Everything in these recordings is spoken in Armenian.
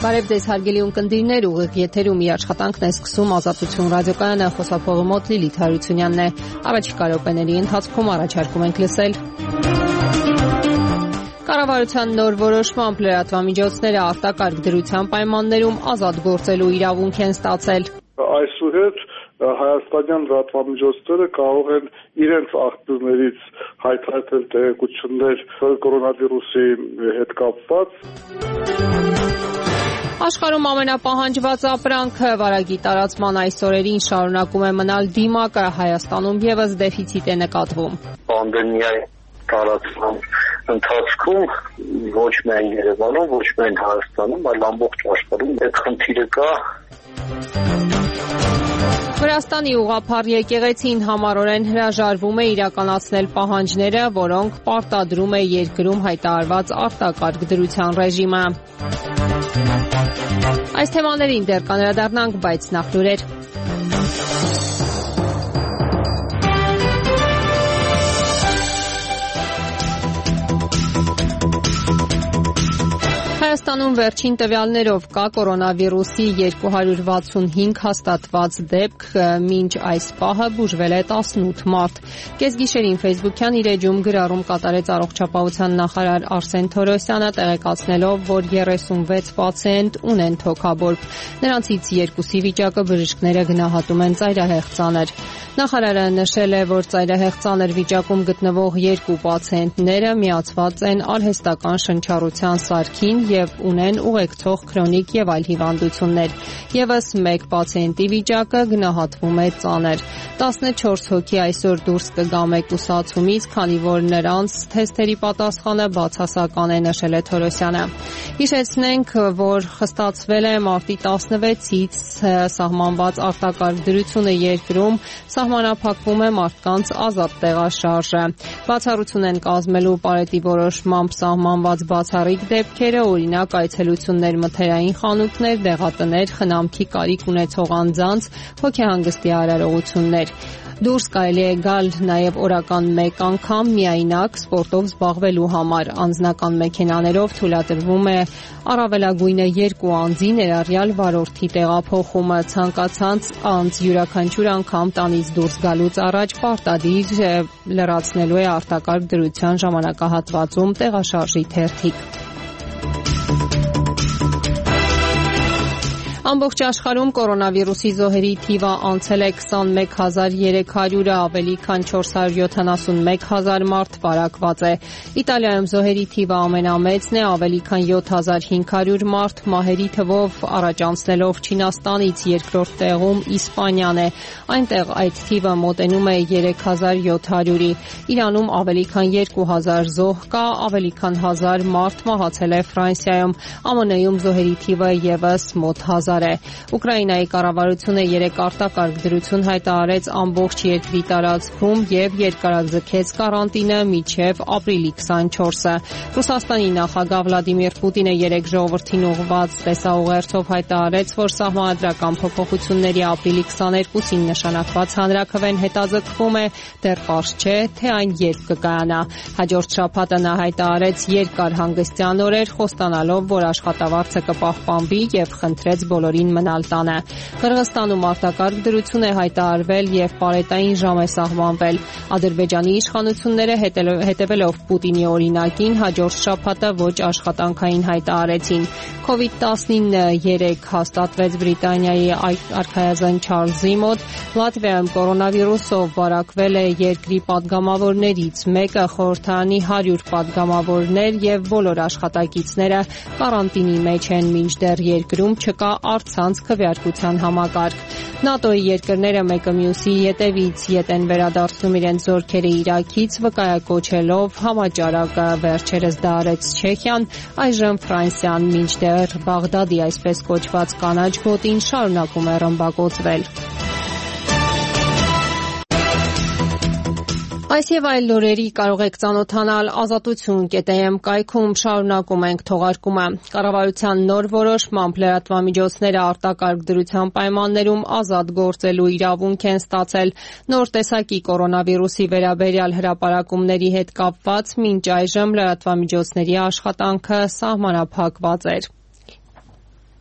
Բարև ձեզ հարգելի ունկնդիրներ, ուղիղ եթերում իր աշխատանքն է սկսում Ազատություն ռադիոկայանը, խոսափողը մոտ Լիլիթ Հարությունյանն է։ Առաջիկա րոպեների ընթացքում առաջարկում ենք լսել. Կառավարության նոր որոշմամբ լրատվամիջոցները արտակարգ դրության պայմաններում ազատ գործելու իրավունք են ստացել։ Այսուհետ հայաստանյան լրատվամիջոցները կարող են իրենց աղբյուրներից հայտարարել տեղեկություններ կորոնավիրուսի հետ կապված։ Աշխարհում ամենապահանջված ապրանքը վարակի տարածման այս օրերին շարունակում է մնալ դիմակը, Հայաստանում եւս դեֆիցիտ է նկատվում։ Պանդեմիայի տարածման ընթացքում ոչ միայն Երևանում, ոչ միայն Հայաստանում, այլ ամբողջ աշխարհում այդ խնդիրը կա։ Վրաստանի ուղղափառ եկեղեցին համառորեն հրաժարվում է իրականացնել պահանջները, որոնք պարտադրում է երկրում հայտարարված արտակարգ դրության ռեժիմը։ Այս թեմաներին դեռ կանրադառնանք, բայց նախ լուրեր։ Հայաստանում վերջին տվյալներով կա կորոնավիրուսի 265 հաստատված դեպք, մինչ այս պահը բուժվել է 18 մարդ։ Կեսգիշերին Facebook-յան իր էջում գրառում կատարեց առողջապահության նախարար Արսեն Թորոսյանը, տեղեկացնելով, որ 36 պացիենտ ունեն թոքաբորբ։ Նրանցից 2-ի վիճակը բժիշկները գնահատում են ծայրահեղ ծանր։ Նախարարը նշել է, որ ծայրահեղ ծանր վիճակում գտնվող 2 պացիենտները միացված են արհեստական շնչառության սարքին եւ ունեն ուղեկցող քրոնիկ եւ այլ հիվանդություններ։ Եվս 1 պացիենտի վիճակը գնահատվում է ծանր։ 14 հոգի այսօր դուրս կգա մեկուսացումից, քանի որ նրանց թեստերի պատասխանը բացասական է, նշել է Թորոսյանը։ Հիշեցնենք, որ խստացվել է մարտի 16-ից սահմանված արտակարգ դրությունը երկրում, սահմանափակվում է մարդկանց ազատ տեղաշարժը։ Բացառություն են կազմելու պարետի որոշմամբ սահմանված բացառիկ դեպքերը, օրինակ այցելություններ մթերային խանութներ, դեղատներ, խնամքի կարիք ունեցող անձանց, հոգեհանգստի արարողություններ։ Դուրս կարելի է գալ նաև օրական 1 անգամ միայնակ սպորտով զբաղվելու համար։ Անձնական մեքենաներով թույլատրվում է առավելագույնը 2 անձի ներառյալ վարորդի տեղափոխումը։ Ցանկացած անձ յուրաքանչյուր անգամ տանից դուրս գալուց առաջ պարտադիր լրացնելու է արտակարգ դրության ժամանակահատվածում տեղաշարժի թերթիկ։ Ամբողջ աշխարհում կորոնավիրուսի զոհերի թիվը անցել է 21300-ը, ավելի քան 471,000 մարդ վարակված է։ Իտալիայում զոհերի թիվը ամենամեծն է, ավելի քան 7500 մարդ, մահերի թվով առաջ անցնելով Չինաստանից, երկրորդ տեղում Իսպանիան է։ Այնտեղ այդ թիվը մոտենում է 3700-ի։ Իրանում ավելի քան 2000 զոհ կա, ավելի քան 1000 մարդ մահացել է Ֆրանսիայում։ ԱՄՆ-ում զոհերի թիվը եւս մոտ 1000 է։ Ուկրաինայի կառավարությունը 3 արտակարգ դրություն հայտարարեց ամբողջ երկրի տարածքում եւ երկարաձգեց կարանտինը մինչեւ ապրիլի 24-ը։ Ռուսաստանի նախագահ Վլադիմիր Պուտինը 3 ժողովրդին ուղղված տեսաուղերձով հայտարարեց, որ սահմանադրական փոփոխությունների ապրիլի 22-ին նշանակված հանրաքվեն հետաձգվում է, դեռ պարզ չէ, թե այն երբ կկայանա։ Հաջորդ շաբաթը նա հայտարարեց երկար հանգստյան օրեր, խոստանալով, որ աշխատավարձը կպահպանվի եւ խնդրեց բոլորին մնալ տանը։ Қырғызստանում արտակարգ դրություն է հայտարարվել եւ պարետային ժամ է սահմանվել։ Ադրբեջանի իշխանությունները հետևելով Պուտինի օրինակին հաջորդ շաբաթը ոչ աշխատանքային հայտարարեցին։ COVID-19 3 հաստատվեց Բրիտանիայի արքայազն Չարլզի մոտ։ Լատվիայում կորոնավիրուսով վարակվել է երկրի падգամավորներից մեկը, խորհրդարանի 100 падգամավորներ եւ բոլոր աշխատակիցները կարանտինի մեջ են, մինչդեռ երկրում չկա առցանց քվեարկության համակարգ։ ՆԱՏՕ-ի երկրները մեկը մյուսի ետևից ետ են վերադարձնում իրենց զորքերը Իրաքից, վկայակոչելով համաճարակը վերջերս դա արեց Չեխիան, այժմ Ֆրանսիան, մինչդեռ Բաղդադի այսպես կոչված կանաչ գոտին շարունակում է ռմբակոծվել։ Այս եւ այլ լուրերի կարող եք ծանոթանալ azatutun.am կայքում, շարունակում ենք թողարկումը։ Կառավարության նոր որոշմամբ լրատվամիջոցները արտակարգ դրության պայմաններում ազատ գործելու իրավունք են ստացել։ Նոր տեսակի կորոնավիրուսի վերաբերյալ հրապարակումների հետ կապված մինչ այժմ լրատվամիջոցների աշխատանքը սահմանափակված էր։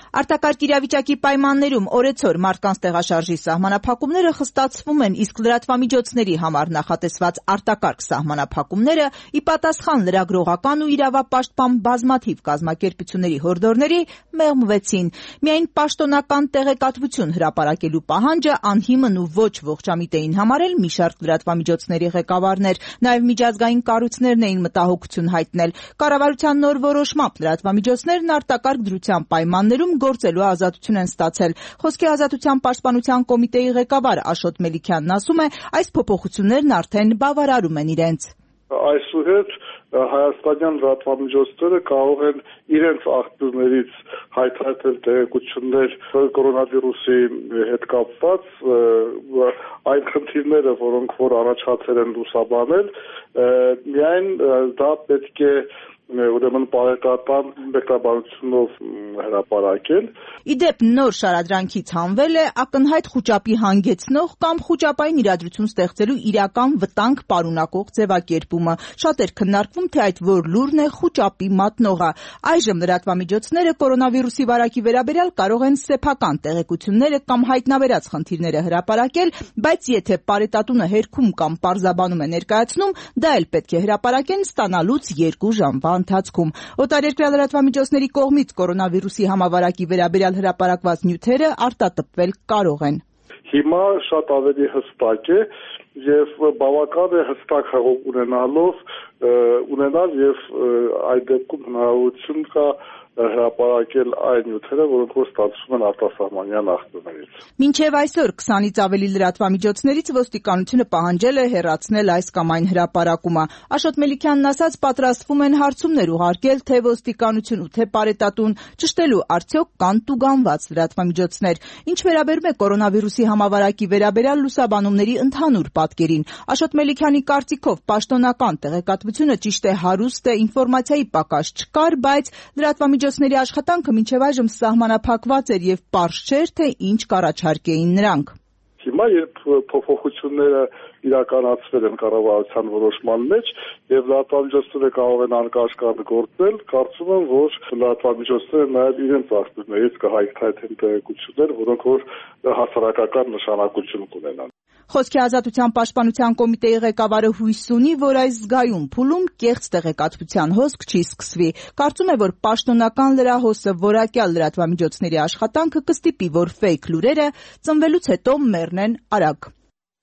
Արտակարգ իրավիճակի պայմաններում օրեցօր մարդկանց տեղաշարժի սահմանափակումները խստացվում են, իսկ լրատվամիջոցների համար նախատեսված արտակարգ սահմանափակումները ի պատասխան լրագրողական ու իրավապաշտպան բազմաթիվ կազմակերպությունների հորդորների մեղմվեցին։ Միայն պաշտոնական տեղեկատվություն հրապարակելու պահանջը անհիմն ու ոչ ողջամիտ էին համարել մի շարք լրատվամիջոցների ղեկավարներ, նաև միջազգային կառույցներն էին մտահոգություն հայտնել։ Կառավարության նոր որոշմամբ լրատվամիջոցներն արտակարգ դրության պայմաններում գործելու ազատություն են ստացել։ Խոսքի ազատության պաշտպանության կոմիտեի ղեկավար Աշոտ Մելիքյանն ասում է, այս փոփոխություններն արդեն բավարարում են իրենց։ Այսուհետ հայաստանյան լրատվամիջոցները կարող են իրենց աղբյուրներից հայտարարել տեղեկություններ կորոնավիրուսի հետ կապված, այն խնդիրները, որոնք որ առաջացել են լուսաբանել, միայն դա պետք է ուրեմն բարեկամական մեկնաբանությունով հրապարակել։ Իդեպ նոր շարադրանքից հանվել է ակնհայտ խուճապի հանգեցնող կամ խուճապային իրադրություն ստեղծելու իրական վտանգ պարունակող ձևակերպումը։ Շատ էր քննարկվում, թե այդ որ լուրն է խուճապի մատնողը։ Այժմ լրատվամիջոցները կորոնավիրուսի վարակի վերաբերյալ կարող են սեփական տեղեկությունները կամ հայտնաբերած խնդիրները հրապարակել, բայց եթե պարետատունը հերքում կամ պարզաբանում է ներկայացնում, դա էլ պետք է հրապարակեն ստանալուց 2 ժամվա ընթացքում։ Օտարերկրյա լրատվամիջոցների կողմից կորոնավիրուսի համավարակի վերաբերյալ հրապարակված նյութերը արտատպվել կարող են։ Հիմա շատ ավելի հստակ է եւ բավական է հստակ հաղող ունենալ եւ այդ դեպքում հնարավորություն կա հրապարակել այն նյութերը, որոնք որ ստացվում են արտասահմանյան աղբյուրներից։ Մինչև այսօր 20-ից ավելի լրատվամիջոցներից ոստիկանությունը պահանջել է հեռացնել այս կամ այն հրապարակումը։ Աշոտ Մելիքյանն ասաց, պատրաստվում են հարցումներ ուղարկել թե ոստիկանություն ու թե պարետատուն, ճշտելու արդյոք կան տուգանված լրատվամիջոցներ։ Ինչ վերաբերում է կորոնավիրուսի համավարակի վերաբերյալ լուսաբանումների ընդհանուր պատկերին, Աշոտ Մելիքյանի կարծիքով պաշտոնական տեղեկատվությունը ճիշտ է հարուստ է, ինֆորմացիայի պակաս չկար, բայց լրատվամիջոցների աշխատանքը մինչև այժմ սահմանափակված էր եւ պարզ չէր, թե ինչ կառաջարկեին նրանք։ Հիմա երբ փոփոխությունները իրականացվել են կառավարության որոշման մեջ եւ լրատվամիջոցները կարող են անկաշկան գործել, կարծում եմ, որ լրատվամիջոցները նաեւ իրենց աղբյուրներից կհայտնեն տեղեկություններ, որոնք որ հասարակական նշանակություն կունենան։ Խոսքի ազատության պաշտպանության կոմիտեի ղեկավարը հույս ունի, որ այս զգայուն փուլում կեղծ տեղեկատվության հոսք չի սկսվի։ Կարծում է, որ պաշտոնական լրահոսը որակյալ լրատվամիջոցների աշխատանքը կստիպի, որ ֆեյք լուրերը ծնվելուց հետո մեռնեն արագ։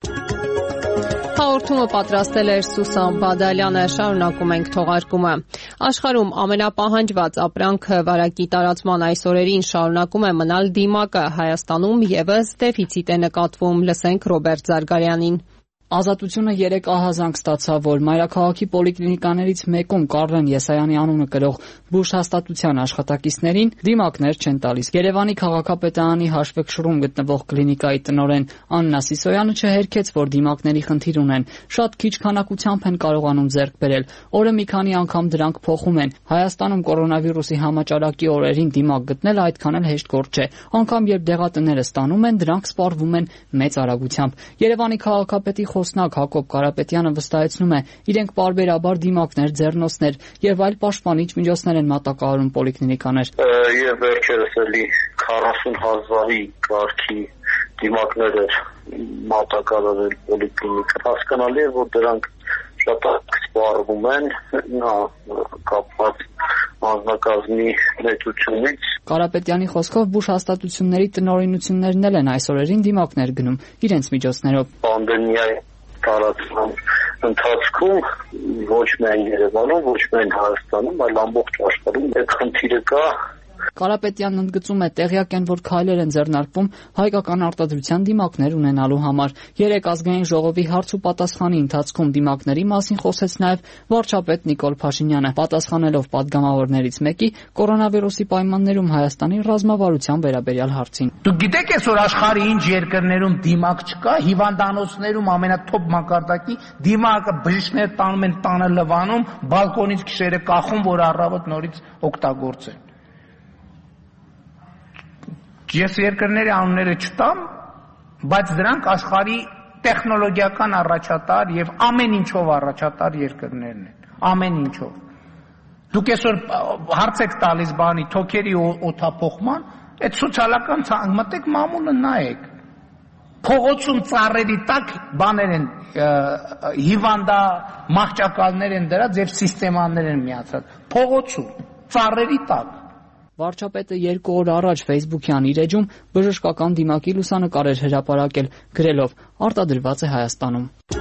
Հաղորդումը պատրաստել էր Սուսան Բադալյանը, շարունակում ենք թողարկումը։ Աշխարհում ամենապահանջված ապրանքը վարակի տարածման այս օրերին շարունակում է մնալ դիմակը, Հայաստանում եւս դեֆիցիտ է նկատվում, լսենք Ռոբերտ Զարգարյանին։ Ազատությունը 3 ահազանգ ստացավ, որ մայրաքաղաքի պոլիկլինիկաներից մեկում Կարլեն Եսայանի անունը կրող բուժ հաստատության աշխատակիցներին դիմակներ չեն տալիս։ Երևանի քաղաքապետարանի հաշվեկշռում գտնվող կլինիկայի տնօրեն Աննա Սիսոյանը չհերքեց, որ դիմակների խնդիր ունեն։ Շատ քիչ քանակությամբ են կարողանում ձեռք բերել։ Օրը մի քանի անգամ դրանք փոխում են։ Հայաստանում կորոնավիրուսի համաճարակի օրերին դիմակ գտնելը այդքան էլ հեշտ գործ չէ։ Անկամ երբ դեղատները ստանում են, դրանք սպառվում են մեծ արագությամբ։ Երևանի քաղաքապետի խոսնակ Հակոբ Կարապետյանը վստահեցնում է, իրենք պարբերաբար դիմակներ, ձեռնոցներ եւ այլ պաշտպանիչ միջոցներ են մատակարարում պոլիկլինիկաներ։ Եվ վերջերս էլի 40,000-ի կարգի դիմակներ էր մատակարարել պոլիկլինիկա։ Հասկանալի է, որ դրանք շատ սպառվում են, կապված անձնակազմի մեծությունից։ Կարապետյանի խոսքով բուժ հաստատությունների տնօրինություններն էլ են այս օրերին դիմակներ գնում իրենց միջոցներով։ Պանդեմիայի տարածման ընթացքում ոչ միայն Երևանում, ոչ միայն Հայաստանում, այլ ամբողջ աշխարհում այդ խնդիրը կա։ Կարապետյանն ընդգծում է, տեղյակ են, որ քայլեր են ձեռնարկվում հայկական արտադրության դիմակներ ունենալու համար։ 3 ազգային ժողովի հարց ու պատասխանի ընթացքում դիմակների մասին խոսեց նաև վարչապետ Նիկոլ Փաշինյանը, պատասխանելով падգամավորներից մեկի կորոնավիրուսի պայմաններում Հայաստանի ռազմավարության վերաբերյալ հարցին։ Դուք գիտեք այսօր աշխարհի ինչ երկրներում դիմակ չկա, հիվանդանոցներում ամենաթոփ մակարդակի դիմակը բժիշկները տանում են տանը լվանում, բալկոնից քիշերը կախում, որ առավոտ նորից օգտագործեն։ Ես երկրների անունները չտամ, բայց դրանք աշխարհի տեխնոլոգիական առաջատար եւ ամեն ինչով առաջատար երկրներն են, ամեն ինչով։ Դուք այսօր հարց եք տալիս բանի թոքերի օդափոխման, Այդ սոցիալական ցանկ մտեք մամուլը նայեք։ Փողոցում ծառերի տակ բաներ են հիվանդա մահճակալներ են դրած եւ սիստեմաներ են միացած։ Փողոցում ծառերի տակ։ Վարչապետը 2 օր առաջ Facebook-յան իր էջում բժշկական դիմակի լուսանկար էր հրապարակել, գրելով. «Արտադրված է Հայաստանում»։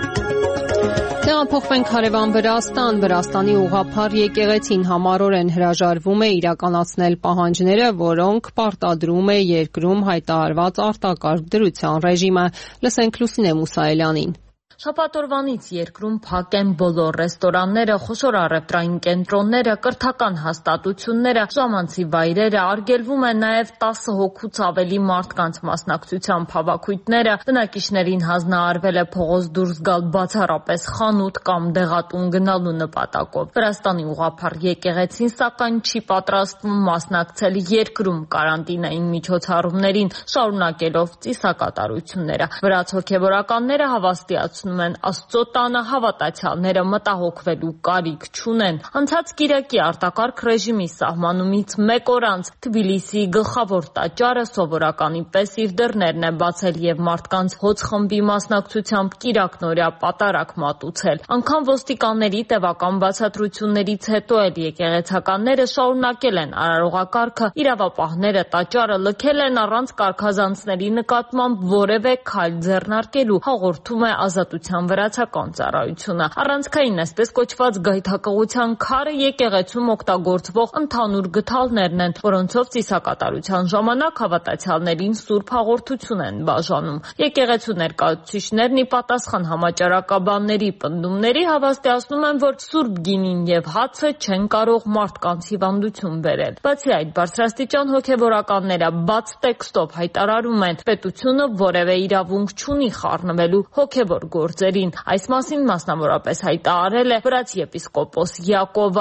Տեղափոխվենք հարևան Վրաստան։ Վրաստանի ուղղափառ եկեղեցին համառորեն հրաժարվում է իրականացնել պահանջները, որոնք պարտադրում է երկրում հայտարարված արտակարգ դրության ռեժիմը։ Լսենք Լուսինե Մուսայելյանին։ Շաբաթ օրվանից երկրում փակ են բոլոր ռեստորանները, խոշոր առևտրային կենտրոնները, կրթական հաստատությունները, ժամանցի վայրերը, արգելվում է նաև 10 հոգուց ավելի մարդկանց մասնակցությամբ հավաքույթները, բնակիչներին հանձնարարվել է փողոց դուրս գալ բացառապես խանութ կամ դեղատուն գնալու նպատակով։ Վրաստանի ուղղափառ եկեղեցին սակայն չի պատրաստվում մասնակցել երկրում կարանտինային միջոցառումներին, շարունակելով ծիսակատարությունները։ Վրաց հոգևորականները հավաստիացնում են Աստծո տանը հավատացյալները մտահոգվելու կարիք չունեն։ Անցած կիրակի արտակարգ ռեժիմի սահմանումից 1 օր անց Թբիլիսիի գլխավոր տաճարը սովորականի պես իր դռներն է բացել եւ մարդկանց հոծ խմբի մասնակցությամբ կիրակնօրյա պատարակ մատուցել։ Անգամ ոստիկանների տևական բացատրություններից հետո էլ եկեղեցականները շարունակել են արարողակարգը, իրավապահները տաճարը լքել են առանց կարգազանցների նկատմամբ որևէ քայլ ձեռնարկելու, հաղորդում է Ազատության վրացական ծառայությունը։ Առանցքային այսպես կոչված գայթակղության քարը եկեղեցում օգտագործվող ընդհանուր գդալներն են, որոնցով ծիսակատարության ժամանակ հավատացյալներին սուրբ հաղորդություն են բաժանում։ Եկեղեցու ներկայացուցիչներն ի պատասխան համաճարակաբանների պնդումների հավաստիացնում են, որ սուրբ գինին եւ հացը չեն կարող մարդկանց հիվանդություն բերել։ Բացի այդ, բարձրաստիճան հոգևորականները բաց տեքստով հայտարարում են, պետությունը որևէ իրավունք չունի խառնվելու հոգևոր գործերին։ Այս մասին մասնավորապես հայտարարել է վրաց եպիսկոպոս Յակովը։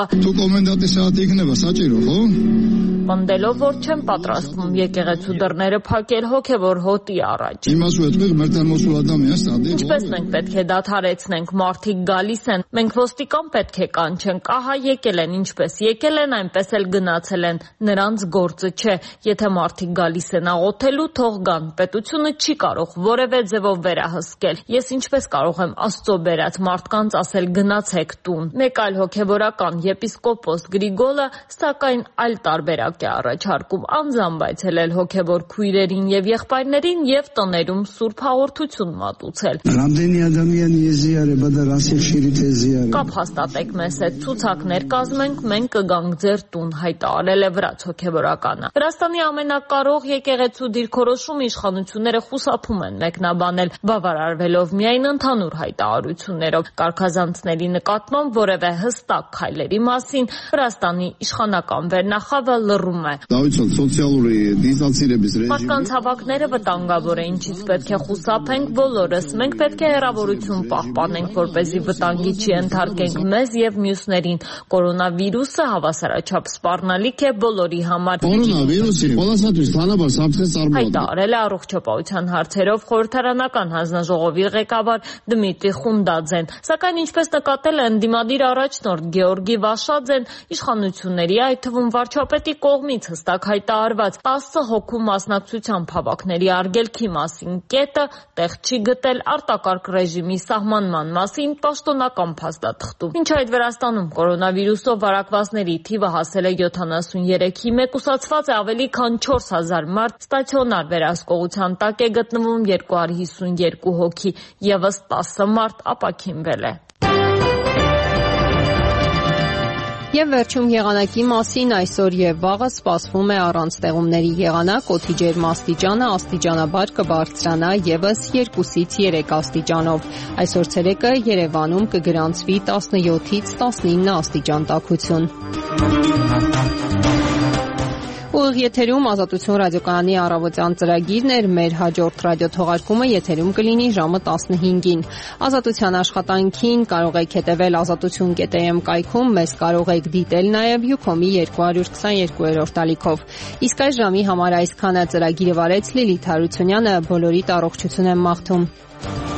Պնդելով, որ չեն պատրաստվում եկեղեցու դռները փակել հոգևոր հոտի առաջ։ Ինչպես մենք պետք է դադարեցնենք, մարդիկ գալիս են, մենք ոստիկան պետք է կանչենք, ահա եկել են, ինչպես եկել են, այնպես էլ գնացել են, նրանց գործը չէ։ Եթե մարդիկ գալիս են աղոթելու, թող գան, պետությունը չի կարող որևէ ձևով վերահսկել։ Ես ինչպես կարող եմ Աստծո բերած մարդկանց ասել գնացեք տուն։ Մեկ այլ հոգևորական եպիսկոպոս Գրիգոլը սակայն այլ տարբերակ է առաջարկում, անձամբ այցելել հոգևոր քույրերին եւ եղբայրներին եւ տներում սուրբ հաղորդություն մատուցել։ Կապ հաստատեք մեզ հետ, ցուցակներ կազմենք, մենք կգանք ձեր տուն, հայտարարել է վրաց հոգևորականը։ Վրաստանի ամենակարող եկեղեցու դիրքորոշումը իշխանությունները խուսափում են մեկնաբանել, բավարարվելով միայն ընդհանուր հայտարարություններով։ Կարգազանցների նկատմամբ որևէ հստակ քայլերի մասին Վրաստանի իշխանական վերնախավը լռում է։ Մարդկանց հավաքները վտանգավոր է, ինչից պետք է խուսափենք բոլորս։ Մենք պետք է հեռավորություն պահպանենք, որպեսզի վտանգի չենթարկենք մեզ եւ մյուսներին։ Կորոնավիրուսը հավասարաչափ սպառնալիք է բոլորի համար։ Հայտարարել է առողջապահության հարցերով խորհրդարանական հանձնաժողովի ղեկավար Դմիտրի Խունդաձեն։ Սակայն ինչպես նկատել է ընդդիմադիր առաջնորդ Գեորգի Վաշաձեն, իշխանությունների, այդ թվում վարչապետի կողմից հստակ հայտարարված 10 հոգու մասնակցությամբ հավաքների արգելքի մասին կետը տեղ չի գտել արտակարգ ռեժիմի սահմանման մասին պաշտոնական փաստաթղթում։ Մինչ այդ Վրաստանում կորոնավիրուսով վարակվածների թիվը հասել է 73-ի, մեկուսացված է ավելի քան 4000 մարդ, ստացիոնար վերահսկողության տակ է գտնվում 252 հոգի, եւս 10 մարդ ապաքինվել է։ Եվ վերջում եղանակի մասին այսօր եւ վաղը սպասվում է առանց տեղումների եղանակ, օդի ջերմաստիճանը աստիճանաբար կբարձրանա եւս 2-ից 3 աստիճանով։ Այսօր ցերեկը Երևանում կգրանցվի 17-ից 19 աստիճան տաքություն։ Ուղիղ եթերում Ազատություն ռադիոկայանի առավոտյան ծրագիրն էր, մեր հաջորդ ռադիոթողարկումը եթերում կլինի ժամը 15-ին։ Ազատության աշխատանքին կարող եք հետևել azatutun.am կայքում, մեզ կարող եք դիտել նաև Ucom-ի 222-րդ ալիքով։ Իսկ այս ժամի համար այսքանը, ծրագիրը վարեց Լիլիթ Հարությունյանը, բոլորիդ առողջություն եմ մաղթում։